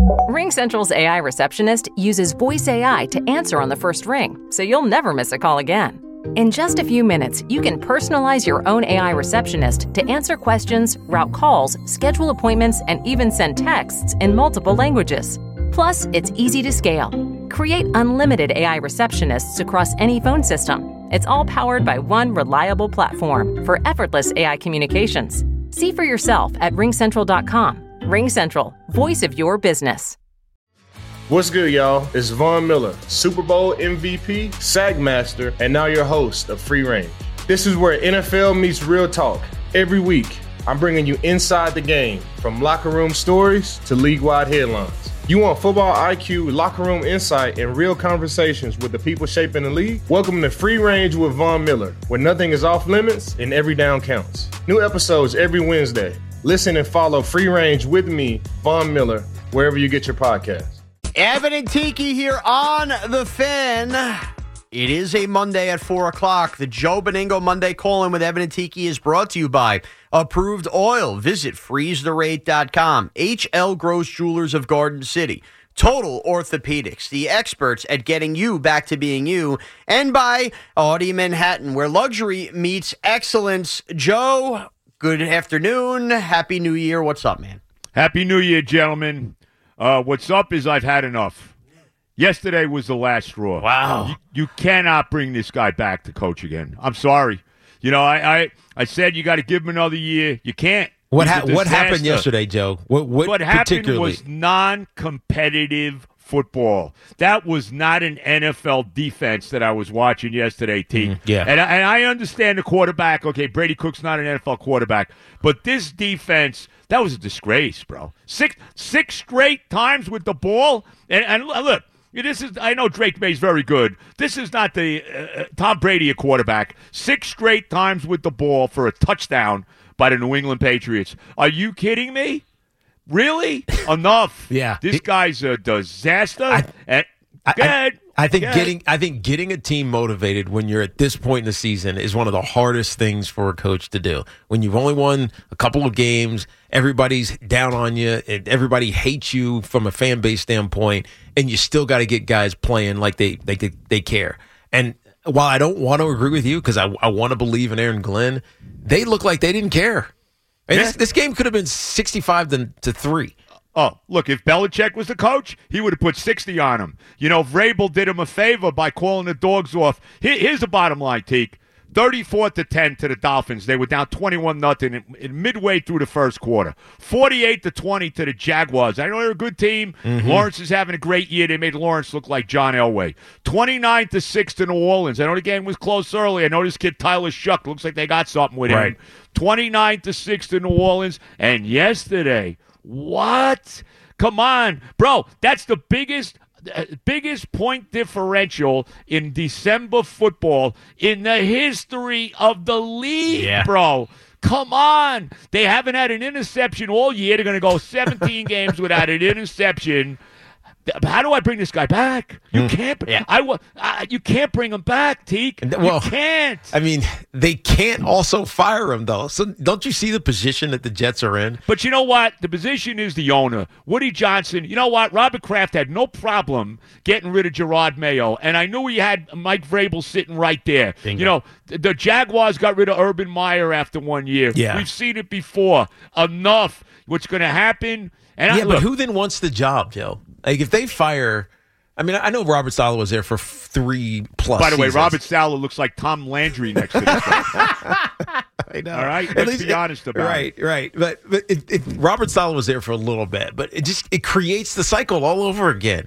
RingCentral's AI receptionist uses voice AI to answer on the first ring, so you'll never miss a call again. In just a few minutes, you can personalize your own AI receptionist to answer questions, route calls, schedule appointments, and even send texts in multiple languages. Plus, it's easy to scale. Create unlimited AI receptionists across any phone system. It's all powered by one reliable platform for effortless AI communications. See for yourself at ringcentral.com. RingCentral, voice of your business. What's good, y'all? It's Von Miller, Super Bowl MVP, SAG Master, and now your host of Free Range. This is where NFL meets real talk. Every week, I'm bringing you inside the game, from locker room stories to league-wide headlines. You want football IQ, locker room insight, and real conversations with the people shaping the league? Welcome to Free Range with Von Miller, where nothing is off limits and every down counts. New episodes every Wednesday. Listen and follow Free Range with me, Von Miller, wherever you get your podcasts. Evan and Tiki here on The Fan. It is a Monday at 4 o'clock. The Joe Beningo Monday Call-In with Evan and Tiki is brought to you by Approved Oil. Visit freeztherate.com. HL Gross Jewelers of Garden City. Total Orthopedics, the experts at getting you back to being you. And by Audi Manhattan, where luxury meets excellence. Joe, good afternoon. Happy New Year. What's up, man? Happy New Year, gentlemen. What's up is I've had enough. Yesterday was the last straw. Wow. You cannot bring this guy back to coach again. I'm sorry. You know, I said you got to give him another year. You can't. What happened yesterday, Joe? What happened was non-competitive football. That was not an NFL defense that I was watching yesterday, T. Yeah. And I understand the quarterback. Okay, Brady Cook's not an NFL quarterback. But this defense, that was a disgrace, bro. Six straight times with the ball. And look, this is, I know Drake May's very good. This is not the Tom Brady a quarterback. 6 straight times with the ball for a touchdown by the New England Patriots. Are you kidding me? Really? Enough. Yeah. This guy's a disaster. I think getting a team motivated when you're at this point in the season is one of the hardest things for a coach to do. When you've only won a couple of games, everybody's down on you, and everybody hates you from a fan base standpoint, and you still got to get guys playing like they care. And while I don't want to agree with you because I want to believe in Aaron Glenn, they look like they didn't care. And this game could have been 65-3. Oh, look, if Belichick was the coach, he would have put 60 on him. You know, Vrabel did him a favor by calling the dogs off. Here's the bottom line, Teak. 34-10 to the Dolphins. They were down 21-0 in midway through the first quarter. 48-20 to the Jaguars. I know they're a good team. Mm-hmm. Lawrence is having a great year. They made Lawrence look like John Elway. 29-6 to New Orleans. I know the game was close early. I know this kid Tyler Shuck looks like they got something with him. 29-6 to New Orleans. And yesterday, what? Come on, bro. That's the biggest point differential in December football in the history of the league, bro. Come on. They haven't had an interception all year. They're going to go 17 games without an interception. How do I bring this guy back? You can't. You can't bring him back, Teak. You can't. I mean, they can't also fire him though. So don't you see the position that the Jets are in? But you know what? The position is the owner, Woody Johnson. You know what? Robert Kraft had no problem getting rid of Gerard Mayo, and I knew he had Mike Vrabel sitting right there. Bingo. You know, the Jaguars got rid of Urban Meyer after 1 year. Yeah. We've seen it before. Enough. What's going to happen? And but who then wants the job, Joe? Like, if they fire, I mean, I know Robert Saleh was there for 3+ By the way, seasons. Robert Saleh looks like Tom Landry next to this guy. I know. All right? Let's be honest about it. Right. But Robert Saleh was there for a little bit, but it creates the cycle all over again.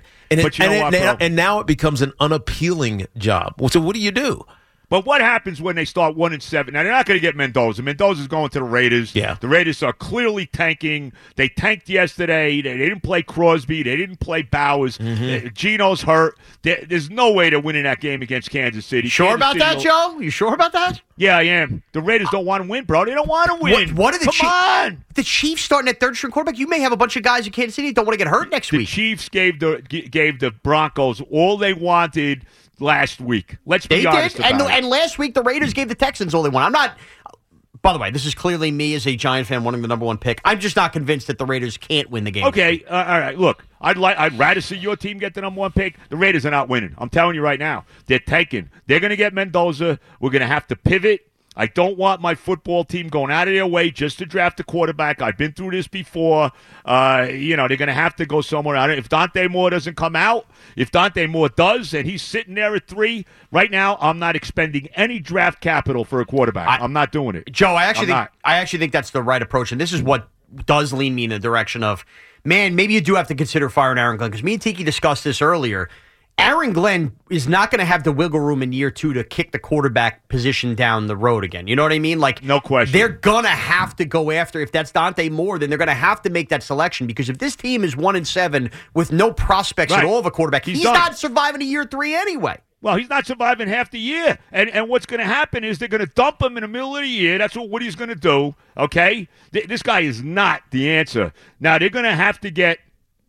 And now it becomes an unappealing job. So what do you do? But what happens when they start 1-7? Now, they're not going to get Mendoza. Mendoza's going to the Raiders. Yeah. The Raiders are clearly tanking. They tanked yesterday. They didn't play Crosby. They didn't play Bowers. Mm-hmm. Gino's hurt. There's no way they're winning that game against Kansas City. Sure about that, Joe? You sure about that? Yeah, I am. The Raiders don't want to win, bro. They don't want to win. What are the Come on. The Chiefs starting at third-string quarterback? You may have a bunch of guys in Kansas City that don't want to get hurt next week. The Chiefs gave the Broncos all they wanted last week. Let's be honest about it. And last week, the Raiders gave the Texans all they want. By the way, this is clearly me as a Giant fan wanting the number one pick. I'm just not convinced that the Raiders can't win the game. Okay, all right. Look, I'd rather see your team get the number one pick. The Raiders are not winning. I'm telling you right now. They're tanking. They're going to get Mendoza. We're going to have to pivot. I don't want my football team going out of their way just to draft a quarterback. I've been through this before. They're going to have to go somewhere out. If Dante Moore doesn't come out, if Dante Moore does, and he's sitting there at 3, right now I'm not expending any draft capital for a quarterback. I'm not doing it. Joe, I actually think that's the right approach, and this is what does lean me in the direction of, man, maybe you do have to consider firing Aaron Glenn, because me and Tiki discussed this earlier. Aaron Glenn is not going to have the wiggle room in year 2 to kick the quarterback position down the road again. You know what I mean? Like, no question. They're going to have to go after, if that's Dante Moore, then they're going to have to make that selection, because if this team is 1-7 with no prospects at all of a quarterback, he's not surviving a year 3 anyway. Well, he's not surviving half the year. And what's going to happen is they're going to dump him in the middle of the year. That's what Woody's going to do, okay? This guy is not the answer. Now, they're going to have to get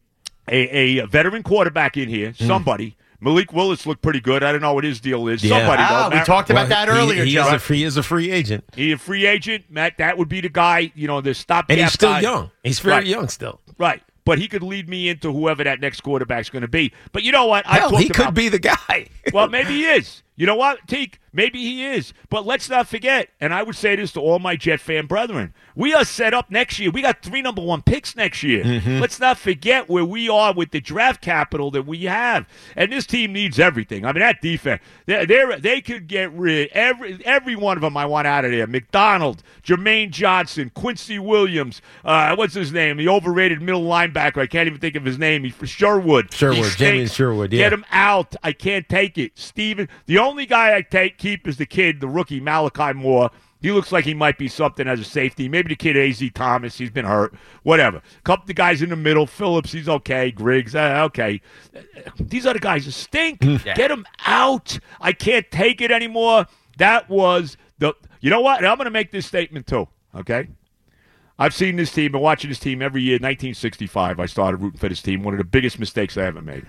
a veteran quarterback in here, somebody. Malik Willis looked pretty good. I don't know what his deal is. Yeah. Somebody. We talked about that earlier, Joe. He is a free agent. He's a free agent. Matt, that would be the guy, the stopgap And he's still guy. young. He's very young still. Right. But he could lead me into whoever that next quarterback's going to be. But you know what? He could be the guy. Well, maybe he is. You know what, Teak? Maybe he is. But let's not forget, and I would say this to all my Jet fan brethren, we are set up next year. We got 3 number 1 picks next year. Mm-hmm. Let's not forget where we are with the draft capital that we have. And this team needs everything. I mean, that defense, they could get rid every one of them I want out of there. McDonald, Jermaine Johnson, Quincy Williams, what's his name? The overrated middle linebacker. I can't even think of his name. He's for Sherwood. Jamie Sherwood, yeah. Get him out. I can't take it. Steven, the only guy I keep is the kid, the rookie, Malachi Moore. He looks like he might be something as a safety. Maybe the kid, A.Z. Thomas, he's been hurt. Whatever. A couple of the guys in the middle. Phillips, he's okay. Griggs, okay. These are the guys that stink. Get them out. I can't take it anymore. That was the – you know what? And I'm going to make this statement too, okay? I've seen this team, been watching this team every year. 1965, I started rooting for this team. One of the biggest mistakes I ever made.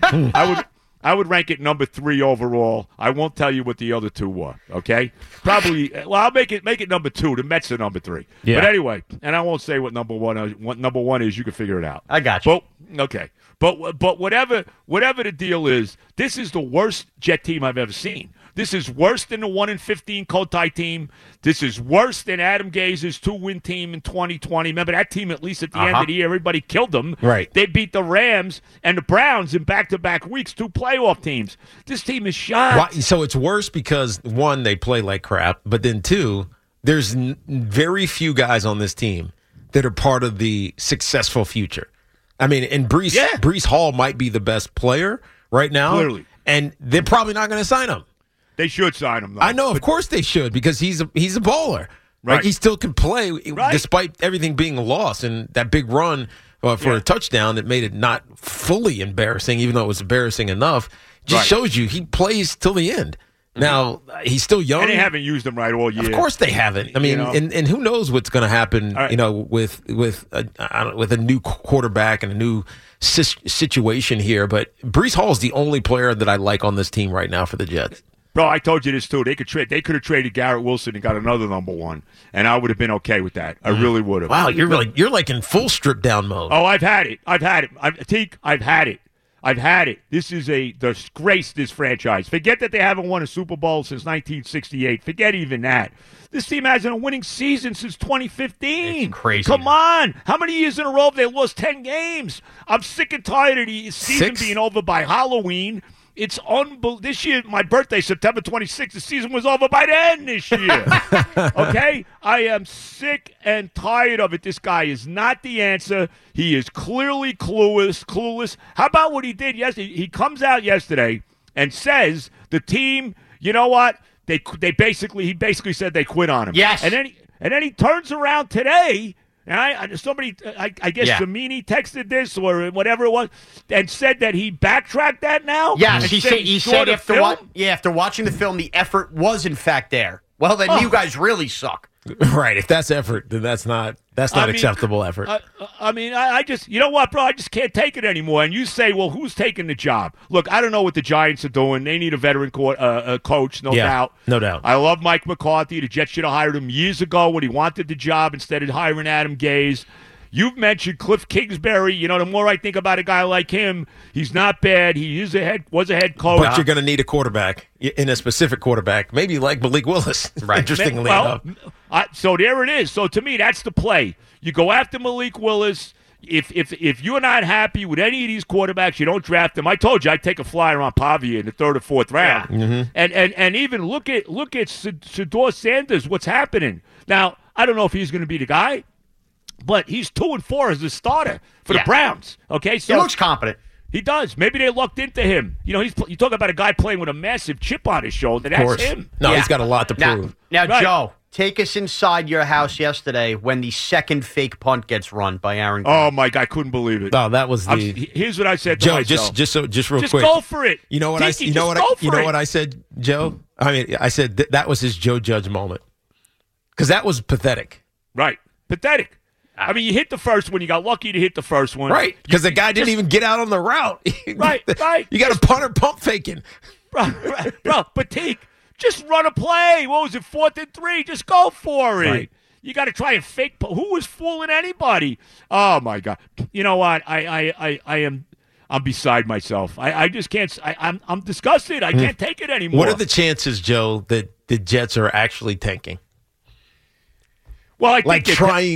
I would rank it number 3 overall. I won't tell you what the other 2 were, okay? Probably, well, I'll make it number 2. The Mets are number 3. Yeah. But anyway, and I won't say what number 1 is. What number 1 is, you can figure it out. I got you. Okay. But whatever the deal is, this is the worst Jet team I've ever seen. This is worse than the 1-15 Cotai team. This is worse than Adam Gaze's 2-win team in 2020. Remember that team, at least at the end of the year, everybody killed them. Right. They beat the Rams and the Browns in back-to-back weeks, 2 playoff teams. This team is shot. So it's worse because, 1, they play like crap, but then 2, there's very few guys on this team that are part of the successful future. I mean, and Breece Hall might be the best player right now. Clearly. And they're probably not going to sign him. They should sign him, though. I know, of course they should, because he's a baller. Right. Like, he still can play despite everything being lost. And that big run for a touchdown that made it not fully embarrassing, even though it was embarrassing enough, just shows you he plays till the end. Now, he's still young. And they haven't used him right all year. Of course they haven't. I mean, and who knows what's going to happen, with a new quarterback and a new situation here. But Breece Hall is the only player that I like on this team right now for the Jets. Bro, I told you this too. They could have traded Garrett Wilson and got another number 1, and I would have been okay with that. I really would have. Wow, you're like in full strip down mode. Oh, I've had it. I've had it. This is a disgrace, this franchise. Forget that they haven't won a Super Bowl since 1968. Forget even that. This team hasn't a winning season since 2015. It's crazy. Come on. How many years in a row have they lost 10 games? I'm sick and tired of the season being over by Halloween. It's unbelievable. This year, my birthday, September 26th, the season was over by then this year. Okay? I am sick and tired of it. This guy is not the answer. He is clearly clueless. How about what he did yesterday? He comes out yesterday and says the team, you know what? He basically said they quit on him. Yes. And then he turns around today. And I guess Zamini texted this or whatever it was and said that he backtracked that now? Yeah, he said after watching the film, the effort was in fact there. Well, then you guys really suck. Right. If that's effort, then that's not acceptable effort. I just, you know what, bro? I just can't take it anymore. And you say, well, who's taking the job? Look, I don't know what the Giants are doing. They need a veteran coach, no doubt. No doubt. I love Mike McCarthy. The Jets should have hired him years ago when he wanted the job instead of hiring Adam Gase. You've mentioned Cliff Kingsbury. You know, the more I think about a guy like him, he's not bad. He was a head coach. But you're going to need a quarterback, in a specific quarterback, maybe like Malik Willis, right. Interestingly enough. So there it is. So to me, that's the play. You go after Malik Willis. If you're not happy with any of these quarterbacks, you don't draft them. I told you I'd take a flyer on Pavia in the 3rd or 4th round. Yeah. Mm-hmm. And even look at Shedeur Sanders, what's happening. Now, I don't know if he's going to be the guy, but he's 2-4 as a starter for the Browns. Okay, so he looks competent. He does. Maybe they lucked into him. You know, you talk about a guy playing with a massive chip on his shoulder. That's him. No, he's got a lot to prove. Now Right. Joe, take us inside your house yesterday when the second fake punt gets run by Aaron Glenn. Oh my God, I couldn't believe it. No, that was here's what I said to Joe. myself. Just real Just quick. go for it. You know what Tiki, you know what what I said, Joe? I mean, I said that was his Joe Judge moment because that was pathetic. Right, pathetic. I mean, you hit the first one. You got lucky to hit the first one. Right, because the guy didn't even get out on the route. Right. You got a punter pump faking. Bro, but Teak, just run a play. What was it, 4th and 3? Just go for it. Right. You got to try and fake. Who was fooling anybody? Oh my God! You know what? I'm beside myself. I just can't. I'm disgusted. I can't take it anymore. What are the chances, Joe, that the Jets are actually tanking? Well, I think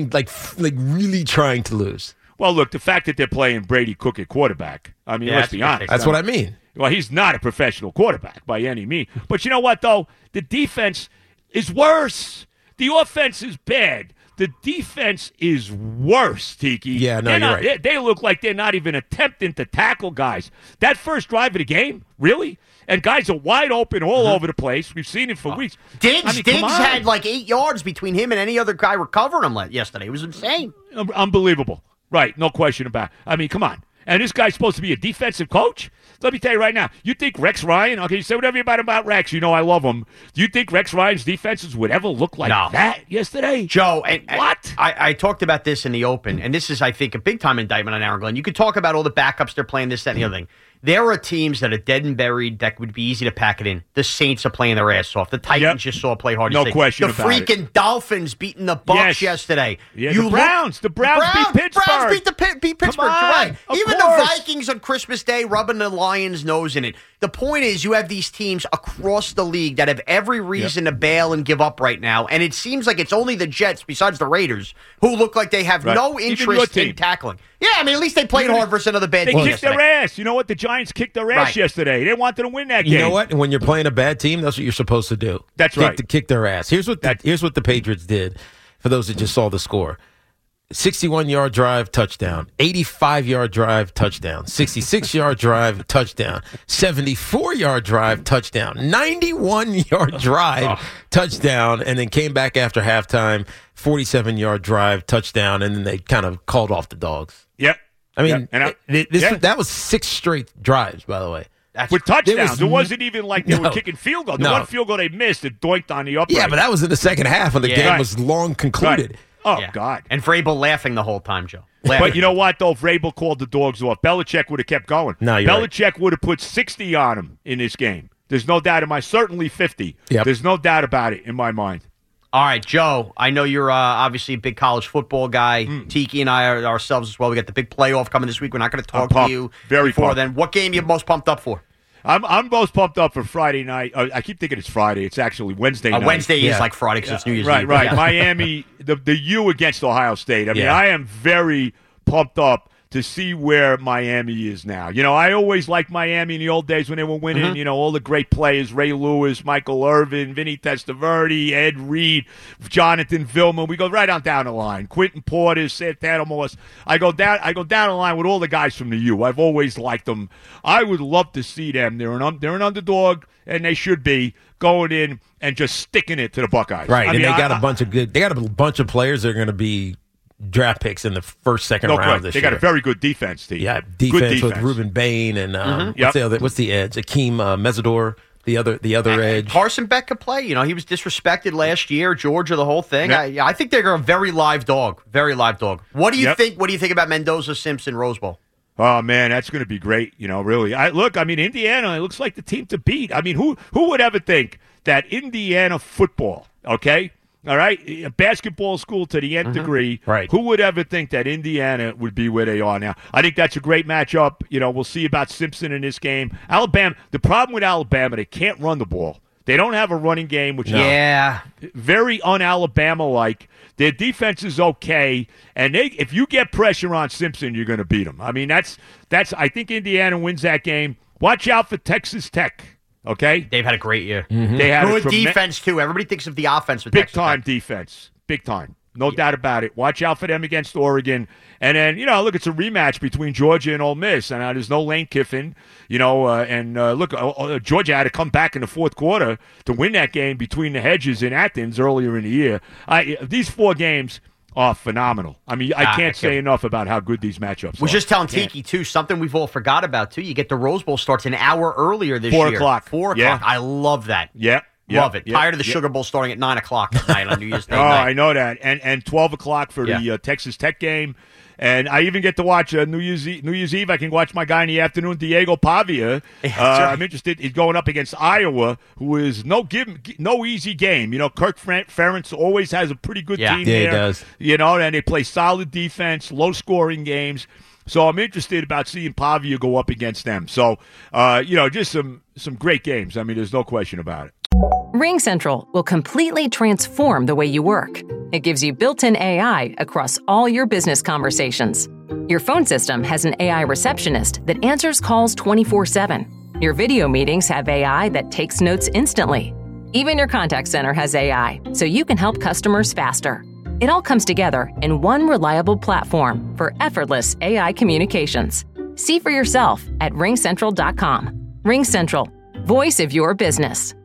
really trying to lose. Well, look, the fact that they're playing Brady Cook at quarterback. I mean, let's be honest. That's what I mean. Well, he's not a professional quarterback by any means. But you know what, though? The defense is worse. The offense is bad. The defense is worse, Tiki. Yeah, no, you're right. They look like they're not even attempting to tackle guys. That first drive of the game, really? And guys are wide open all over the place. We've seen it for weeks. Diggs had like 8 yards between him and any other guy recovering him yesterday. It was insane. Unbelievable. Right, no question about it. I mean, come on. And this guy's supposed to be a defensive coach? Let me tell you right now, you think Rex Ryan, okay, you say whatever about Rex, you know I love him. Do you think Rex Ryan's defenses would ever look like that yesterday? Joe, what? I talked about this in the open, and this is, I think, a big-time indictment on Aaron Glenn. You could talk about all the backups they're playing, this, that, and the other thing. There are teams that are dead and buried that would be easy to pack it in. The Saints are playing their ass off. The Titans just saw play hard. No question about it. The freaking Dolphins beating the Bucs yesterday. Yeah, the Browns beat Pittsburgh. Browns beat Pittsburgh. You're right. Even course. the Vikings on Christmas Day rubbing the Lions' nose in it. The point is you have these teams across the league that have every reason to bail and give up right now, and it seems like it's only the Jets, besides the Raiders, who look like they have no interest in tackling. Yeah, I mean, at least they played hard versus another bad team yesterday. They kicked their ass. You know what? The Giants kicked their ass yesterday. They wanted to win that game. You know what? And when you're playing a bad team, that's what you're supposed to do. That's right. Kick their ass. Here's what the Patriots did, for those that just saw the score. 61-yard drive, touchdown. 85-yard drive, touchdown. 66-yard drive, touchdown. 74-yard drive, touchdown. 91-yard drive, touchdown, and then came back after halftime, 47-yard drive, touchdown, and then they kind of called off the dogs. Yep. I mean, that was 6 straight drives, by the way. With touchdowns. It wasn't even like they were kicking field goals. The one field goal they missed, it doinked on the upright. Yeah, but that was in the second half when the game was long concluded. Right. Oh, God. And Vrabel laughing the whole time, Joe. But you know what, though? If Vrabel called the dogs off, Belichick would have kept going. No, you're Belichick would have put 60 on him in this game. There's no doubt in my certainly 50. Yep. There's no doubt about it in my mind. All right, Joe, I know you're obviously a big college football guy. Tiki and I are ourselves as well. We got the big playoff coming this week. We're not going to talk to you before then. What game are you most pumped up for? I'm most pumped up for Friday night. I keep thinking it's Friday. It's actually Wednesday night. Wednesday is like Friday because it's New Year's Eve. Right. Miami, the U against Ohio State. I mean, I am very pumped up to see where Miami is now. You know, I always liked Miami in the old days when they were winning. You know, all the great players, Ray Lewis, Michael Irvin, Vinny Testaverde, Ed Reed, Jonathan Vilma. We go right on down the line. Quentin Porter, Santana Moss. I go down the line with all the guys from the U. I've always liked them. I would love to see them. They're an underdog, and they should be going in and just sticking it to the Buckeyes. Right, they got a bunch of players that are going to be draft picks in the first, second round this year. They got a very good defense team. Yeah, defense with Ruben Bain and what's the edge? Akeem Mesidor. the other edge. Carson Beck could play. You know, he was disrespected last year. Georgia, the whole thing. Yep. I think they're a very live dog. Very live dog. What do you think? What do you think about Mendoza, Simpson, Rose Bowl? Oh man, that's going to be great. You know, really. Indiana. It looks like the team to beat. I mean, who would ever think that Indiana football? Okay. All right, a basketball school to the nth degree. Right. Who would ever think that Indiana would be where they are now? I think that's a great matchup. You know, we'll see about Simpson in this game. Alabama. The problem with Alabama, they can't run the ball. They don't have a running game, which is very un-Alabama-like. Their defense is okay, and if you get pressure on Simpson, you're going to beat them. I mean, that's. I think Indiana wins that game. Watch out for Texas Tech. Okay, they've had a great year. Mm-hmm. They had good defense too. Everybody thinks of the offense with Texas big-time Tech. defense, big time, no doubt about it. Watch out for them against Oregon, and then look, it's a rematch between Georgia and Ole Miss, and there's no Lane Kiffin, Georgia had to come back in the fourth quarter to win that game between the hedges in Athens earlier in the year. These 4 games are phenomenal. I mean, I can't say enough about how good these matchups are. We're just telling Tiki, too, something we've all forgot about, too. You get the Rose Bowl starts an hour earlier this year. 4 o'clock. 4 o'clock. Yeah. I love that. Yeah. Love it. Tired of the Sugar Bowl starting at 9 o'clock at night on New Year's Day night. I know that. And 12 o'clock for the Texas Tech game. And I even get to watch New Year's Eve. I can watch my guy in the afternoon, Diego Pavia. I'm interested. He's going up against Iowa, who is no easy game. You know, Kirk Ferentz always has a pretty good team there. Yeah, he does. You know, and they play solid defense, low-scoring games. So I'm interested about seeing Pavia go up against them. So, just some great games. I mean, there's no question about it. RingCentral will completely transform the way you work. It gives you built-in AI across all your business conversations. Your phone system has an AI receptionist that answers calls 24/7. Your video meetings have AI that takes notes instantly. Even your contact center has AI, so you can help customers faster. It all comes together in one reliable platform for effortless AI communications. See for yourself at RingCentral.com. RingCentral, voice of your business.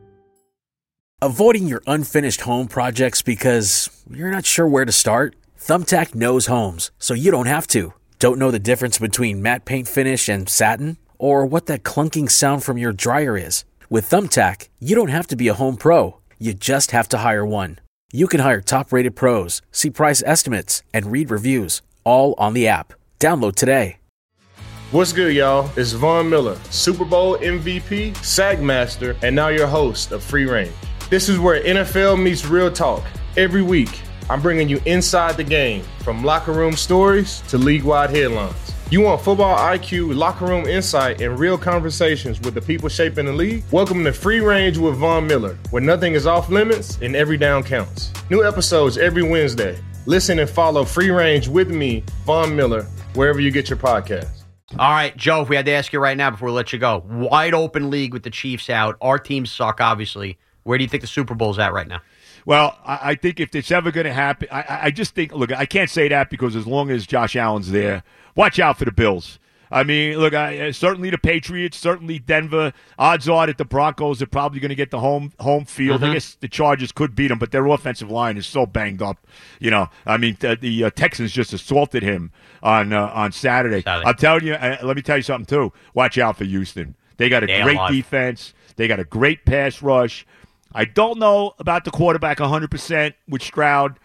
Avoiding your unfinished home projects because you're not sure where to start? Thumbtack knows homes, so you don't have to. Don't know the difference between matte paint finish and satin? Or what that clunking sound from your dryer is? With Thumbtack, you don't have to be a home pro. You just have to hire one. You can hire top-rated pros, see price estimates, and read reviews, all on the app. Download today. What's good, y'all? It's Von Miller, Super Bowl MVP, SAG Master, and now your host of Free Range. This is where NFL meets real talk. Every week, I'm bringing you inside the game, from locker room stories to league-wide headlines. You want football IQ, locker room insight, and real conversations with the people shaping the league? Welcome to Free Range with Von Miller, where nothing is off limits and every down counts. New episodes every Wednesday. Listen and follow Free Range with me, Von Miller, wherever you get your podcasts. All right, Joe, if we had to ask you right now before we let you go, wide open league with the Chiefs out. Our teams suck, obviously. Where do you think the Super Bowl's at right now? Well, I think if it's ever going to happen, I just think, look, I can't say that because as long as Josh Allen's there, watch out for the Bills. I mean, look, certainly the Patriots, certainly Denver. Odds are that the Broncos are probably going to get the home field. I guess the Chargers could beat them, but their offensive line is so banged up. You know, I mean, the Texans just assaulted him on Saturday. I'll tell you, let me tell you something, too. Watch out for Houston. They got a great defense. They got a great pass rush. I don't know about the quarterback 100% with Stroud,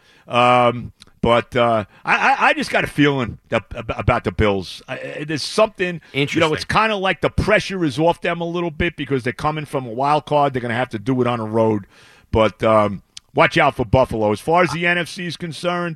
but I just got a feeling about the Bills. There's something, it's kind of like the pressure is off them a little bit because they're coming from a wild card. They're going to have to do it on the road. But watch out for Buffalo. As far as the NFC is concerned,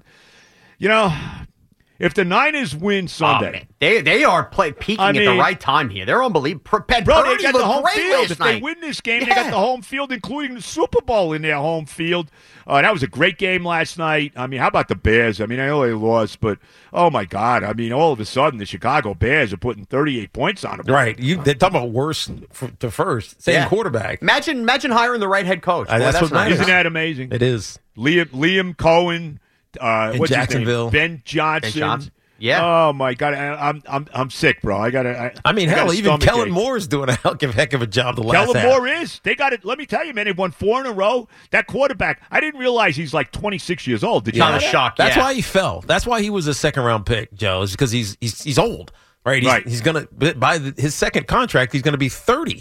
if the Niners win Sunday, they are peaking at the right time here. They're unbelievable. Bro, they got the home field. If they win this game, they got the home field, including the Super Bowl in their home field. That was a great game last night. I mean, how about the Bears? I mean, I know they lost, but oh my God! I mean, all of a sudden, the Chicago Bears are putting 38 points on them. Right? They're talking about worst to first. Same quarterback. Imagine hiring the right head coach. That's what nice. Isn't that amazing? It is. Liam Cohen. What's Jacksonville. His name? Ben Johnson. Yeah. Oh my God, I'm sick, bro. Hell, even Kellen Moore is doing a heck of a job the last half. Kellen Moore is. They got it. Let me tell you, man. They've won 4 in a row. That quarterback. I didn't realize he's like 26 years old. Did you? Not a shock. That's why he fell. That's why he was a second-round pick, Joe. Is because he's old, right? He's gonna by his second contract. He's gonna be 30.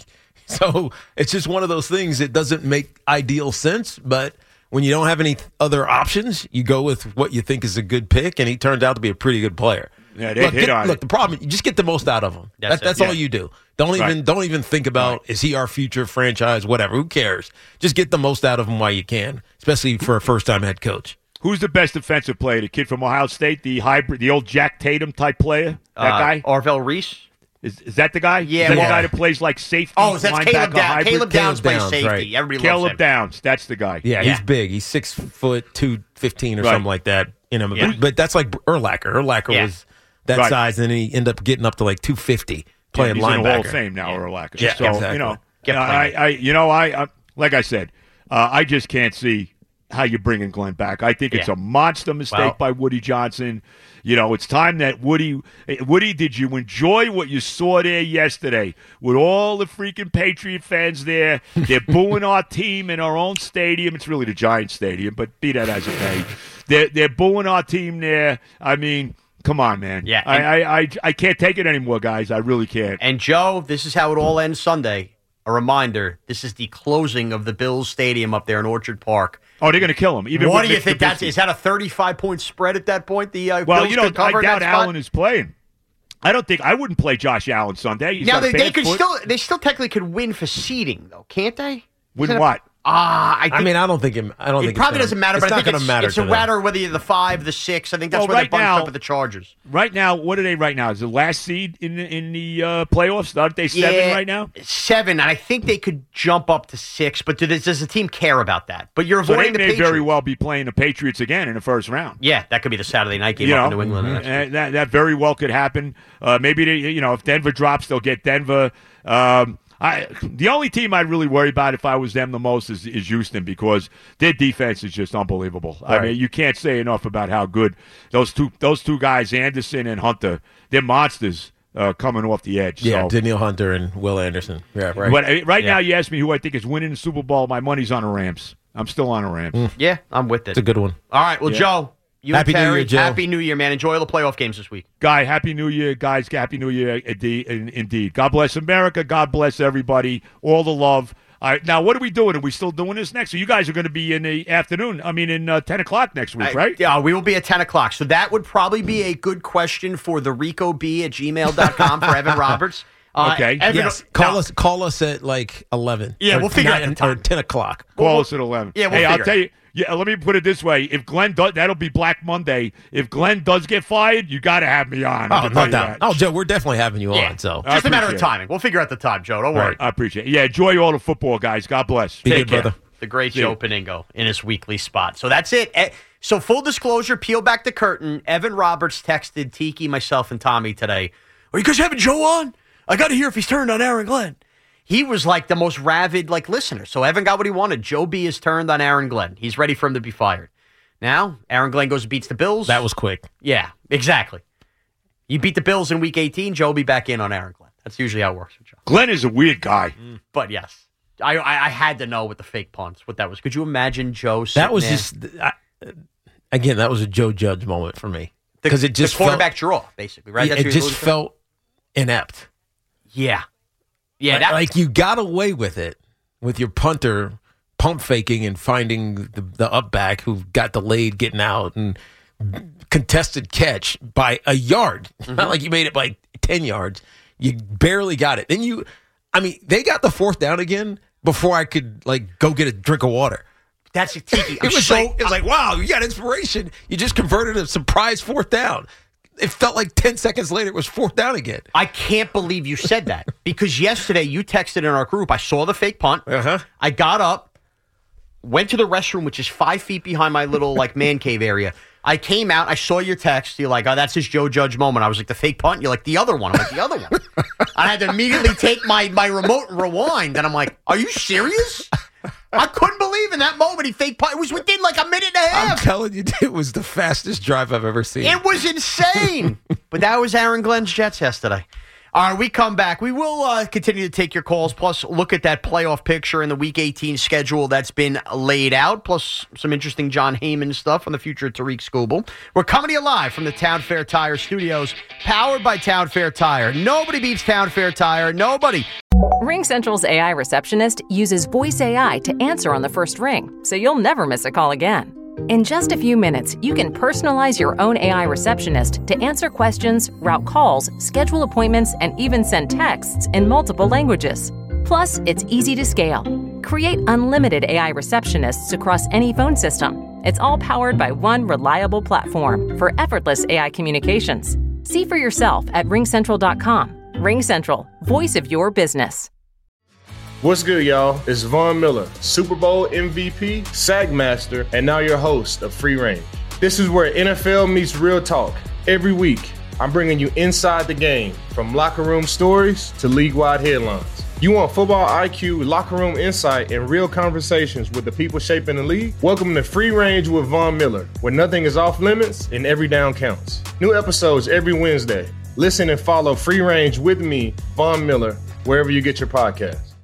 So it's just one of those things that doesn't make ideal sense, but when you don't have any other options, you go with what you think is a good pick, and he turned out to be a pretty good player. Yeah, they hit on it. Look, the problem, you just get the most out of him. That's all you do. Don't even think about, is he our future franchise, whatever. Who cares? Just get the most out of him while you can, especially for a first-time head coach. Who's the best defensive player? The kid from Ohio State, the hybrid, the old Jack Tatum type player? That guy? Arvell Reese? Is that the guy? Yeah. Is that the guy that plays like safety? Oh, that's Caleb Downs. hybrid? Caleb Downs plays Downs, safety. right. Everybody loves Caleb him. Downs. That's the guy. Yeah, he's big. He's 6 foot 215 or Right. something like that. But that's like Urlacher. Urlacher was that size, and then he ended up getting up to like 250 playing he's linebacker. in the Hall of Fame now, Urlacher. Yeah, so exactly. I like I said, I just can't see how you bring in Glenn back. I think it's a monster mistake by Woody Johnson. It's time that Woody, did you enjoy what you saw there yesterday with all the freaking Patriot fans there? They're booing our team in our own stadium. It's really the Giants stadium, but be that as it may. They're booing our team there. I mean, come on, man. Yeah, I can't take it anymore, guys. I really can't. And, Joe, this is how it all ends Sunday. A reminder, this is the closing of the Bills Stadium up there in Orchard Park. Oh, they're going to kill him. What do you think? Is that a 35-point spread at that point? Well, Bills could cover I doubt that Allen spot? is playing. I wouldn't play Josh Allen Sunday. He's Now got a they bad foot. they still technically could win for seeding though, can't they? Win what? I don't think it probably doesn't matter. But I think going to matter. It's a matter whether you're the 5, the 6. I think that's where they bunched up with the Chargers. Right now, what are they right now? Is the last seed in the playoffs? Aren't they 7 right now? 7, and I think they could jump up to 6. But does the team care about that? But you're So avoiding they the may Patriots. very well be playing the Patriots again in the first round. Yeah, that could be the Saturday night game up in New England. That very well could happen. Maybe if Denver drops, they'll get Denver. The only team I'd really worry about if I was them the most is Houston, because their defense is just unbelievable. Right. I mean, you can't say enough about how good those two guys, Anderson and Hunter, they're monsters coming off the edge. Yeah, so. Danielle Hunter and Will Anderson. Yeah, right. But right now, you ask me who I think is winning the Super Bowl. My money's on the Rams. I'm still on the Rams. Yeah, I'm with it. It's a good one. All right, well, Joe, you Happy and Terry, New Year, Joe. Happy New Year, man. Enjoy all the playoff games this week. Guy, Happy New Year, guys. Happy New Year, indeed. God bless America. God bless everybody. All the love. All right, now, what are we doing? Are we still doing this next? So you guys are going to be in the afternoon. I mean, in 10 o'clock next week, right? Yeah, we will be at 10 o'clock. So that would probably be a good question for the ricob@gmail.com for Evan Roberts. Okay. Evan, Yes, call us at like 11. Yeah, or we'll figure out the 9 time. or 10 o'clock. Call us at 11. Yeah, we'll hey, I'll figure tell you. Yeah, let me put it this way. If Glenn does, that'll be Black Monday. If Glenn does get fired, you got to have me on. Oh, no doubt. Oh, Joe, we're definitely having you on. So just a matter of appreciate it. timing. We'll figure out the time, Joe. Don't worry. I appreciate it. Yeah, enjoy all the football, guys. God bless. be Take good, care. brother. The great See Joe you. Paningo in his weekly spot. So that's it. So full disclosure, peel back the curtain. Evan Roberts texted Tiki, myself, and Tommy today. Are you guys having Joe on? I got to hear if he's turned on Aaron Glenn. He was like the most rabid listener. So Evan got what he wanted. Joe B is turned on Aaron Glenn. He's ready for him to be fired. Now, Aaron Glenn goes and beats the Bills. That was quick. Yeah, exactly. You beat the Bills in Week 18, Joe will be back in on Aaron Glenn. That's usually how it works with Joe. Glenn is a weird guy. But yes, I had to know with the fake punts what that was. Could you imagine Joe? That was sitting there? just again. That was a Joe Judge moment for me because it just the quarterback draw, basically, right? It just felt inept. Yeah. Like you got away with it with your punter pump faking and finding the up back who got delayed getting out and contested catch by a yard. Not like you made it by 10 yards. You barely got it. Then they got the 4th down again before I could go get a drink of water. That's a Tiki. It was like, wow, you got inspiration. You just converted a surprise 4th down. It felt like 10 seconds later it was 4th down again. I can't believe you said that because yesterday you texted in our group. I saw the fake punt. I got up, went to the restroom, which is 5 feet behind my little man cave area. I came out. I saw your text. You're like, oh, that's his Joe Judge moment. I was like, the fake punt? You're like, the other one. I'm like, the other one. I had to immediately take my remote and rewind. And I'm like, are you serious? I couldn't believe in that moment he fake punt. It was within a minute and a half. I'm telling you, it was the fastest drive I've ever seen. It was insane. But that was Aaron Glenn's Jets yesterday. All right, we come back. We will continue to take your calls, plus look at that playoff picture in the Week 18 schedule that's been laid out, plus some interesting John Heyman stuff on the future of Tariq Skubal. We're coming to you live from the Town Fair Tire Studios, powered by Town Fair Tire. Nobody beats Town Fair Tire. Nobody. RingCentral's AI receptionist uses voice AI to answer on the first ring, so you'll never miss a call again. In just a few minutes, you can personalize your own AI receptionist to answer questions, route calls, schedule appointments, and even send texts in multiple languages. Plus, it's easy to scale. Create unlimited AI receptionists across any phone system. It's all powered by one reliable platform for effortless AI communications. See for yourself at ringcentral.com. RingCentral, voice of your business. What's good, y'all? It's Von Miller, Super Bowl MVP, SAG Master, and now your host of Free Range. This is where NFL meets real talk. Every week, I'm bringing you inside the game, from locker room stories to league-wide headlines. You want football IQ, locker room insight, and real conversations with the people shaping the league? Welcome to Free Range with Von Miller, where nothing is off limits and every down counts. New episodes every Wednesday. Listen and follow Free Range with me, Von Miller, wherever you get your podcasts.